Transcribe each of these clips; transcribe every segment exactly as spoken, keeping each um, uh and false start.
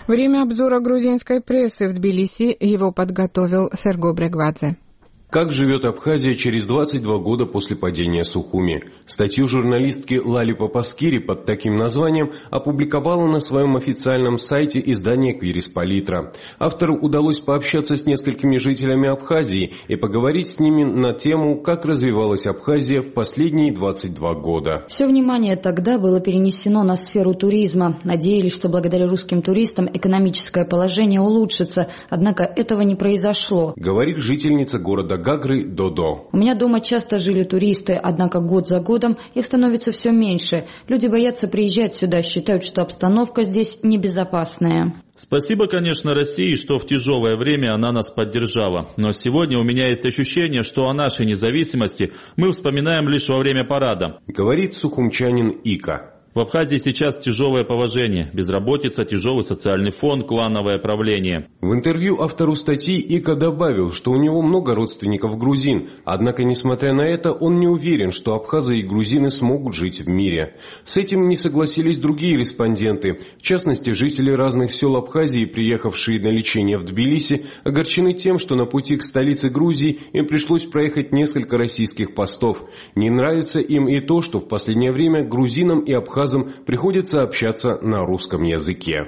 Время обзора грузинской прессы в Тбилиси его подготовил Серго Брегвадзе. Как живет Абхазия через двадцать два года после падения Сухуми? Статью журналистки Лали Папаскири под таким названием опубликовала на своем официальном сайте издание «Квирис-Палитра». Автору удалось пообщаться с несколькими жителями Абхазии и поговорить с ними на тему, как развивалась Абхазия в последние двадцать два года. Все внимание тогда было перенесено на сферу туризма. Надеялись, что благодаря русским туристам экономическое положение улучшится, однако этого не произошло. Говорит жительница города Гагры Додо. У меня дома часто жили туристы, однако год за годом их становится все меньше. Люди боятся приезжать сюда, считают, что обстановка здесь небезопасная. Спасибо, конечно, России, что в тяжелое время она нас поддержала. Но сегодня у меня есть ощущение, что о нашей независимости мы вспоминаем лишь во время парада. Говорит сухумчанин Ика. В Абхазии сейчас тяжелое положение, безработица, тяжелый социальный фон, клановое правление. В интервью автору статьи Ика добавил, что у него много родственников грузин, однако, несмотря на это, он не уверен, что абхазы и грузины смогут жить в мире. С этим не согласились другие респонденты. В частности, жители разных сел Абхазии, приехавшие на лечение в Тбилиси, огорчены тем, что на пути к столице Грузии им пришлось проехать несколько российских постов. Не нравится им и то, что в последнее время грузинам и абхазам приходится общаться на русском языке.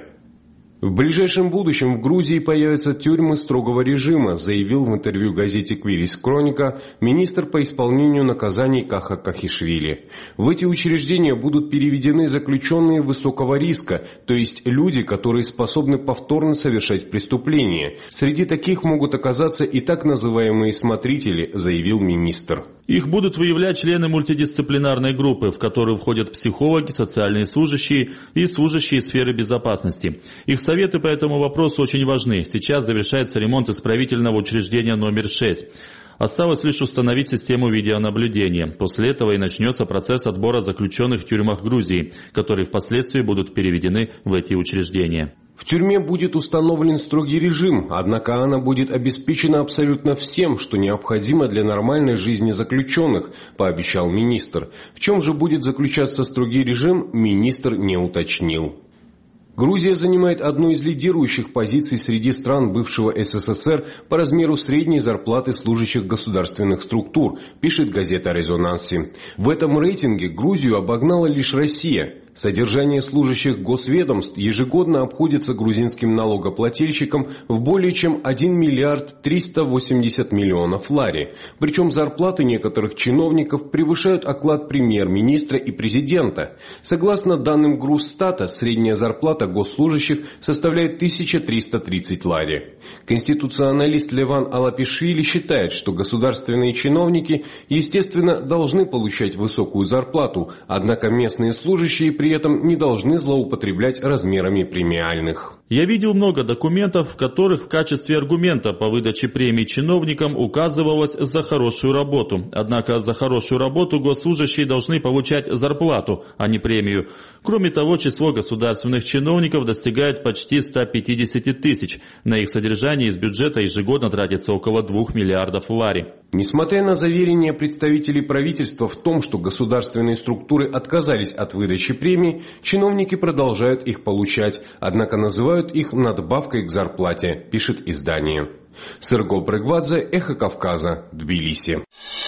В ближайшем будущем в Грузии появятся тюрьмы строгого режима, заявил в интервью газете «Квирис Хроника» министр по исполнению наказаний Каха Кахишвили. В эти учреждения будут переведены заключенные высокого риска, то есть люди, которые способны повторно совершать преступления. Среди таких могут оказаться и так называемые смотрители, заявил министр. Их будут выявлять члены мультидисциплинарной группы, в которую входят психологи, социальные служащие и служащие сферы безопасности. Их советы по этому вопросу очень важны. Сейчас завершается ремонт исправительного учреждения номер шесть. Осталось лишь установить систему видеонаблюдения. После этого и начнется процесс отбора заключенных в тюрьмах Грузии, которые впоследствии будут переведены в эти учреждения. В тюрьме будет установлен строгий режим, однако она будет обеспечена абсолютно всем, что необходимо для нормальной жизни заключенных, пообещал министр. В чем же будет заключаться строгий режим, министр не уточнил. Грузия занимает одну из лидирующих позиций среди стран бывшего СССР по размеру средней зарплаты служащих государственных структур, пишет газета «Резонанси». В этом рейтинге Грузию обогнала лишь Россия. Содержание служащих госведомств ежегодно обходится грузинским налогоплательщикам в более чем один миллиард триста восемьдесят миллионов лари. Причем зарплаты некоторых чиновников превышают оклад премьер-министра и президента. Согласно данным Грузстата, средняя зарплата госслужащих составляет тысяча триста тридцать лари. Конституционалист Леван Алапишвили считает, что государственные чиновники, естественно, должны получать высокую зарплату, однако местные служащие при этом не должны злоупотреблять размерами премиальных. Я видел много документов, в которых в качестве аргумента по выдаче премий чиновникам указывалось за хорошую работу. Однако за хорошую работу госслужащие должны получать зарплату, а не премию. Кроме того, число государственных чиновников достигает почти ста пятидесяти тысяч. На их содержание из бюджета ежегодно тратится около двух миллиардов лари. Несмотря на заверения представителей правительства в том, что государственные структуры отказались от выдачи премий, чиновники продолжают их получать, однако называют их надбавкой к зарплате, пишет издание. Серго Брегвадзе, Эхо Кавказа, Тбилиси.